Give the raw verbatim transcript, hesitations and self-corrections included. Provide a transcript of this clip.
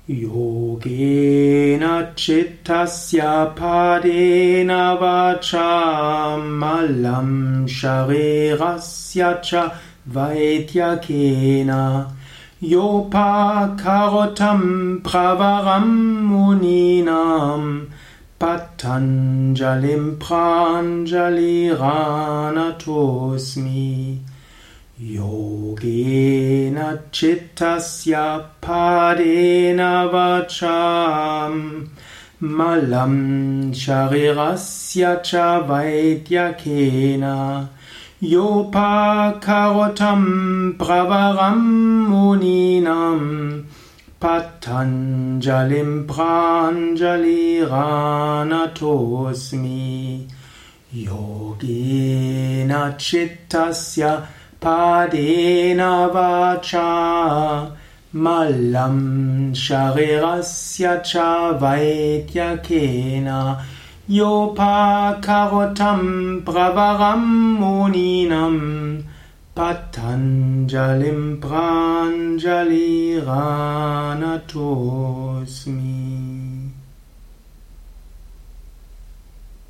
Yogena chittasya padena vacha malam sharirasya cha vaidyakena yopakarotam pravaram muninam patanjalim pranjaliranatosmi. Yogena chittasya padena vacham malam sharirasya cha vaidyakena yopakarotam pravaram muninam patanjalim pranjaliranatosmi. Yogena chittasya padena vacha malam sharirasya cha vaidyakena yopakarotam pravaram muninam patanjalim pranjaliranatosmi.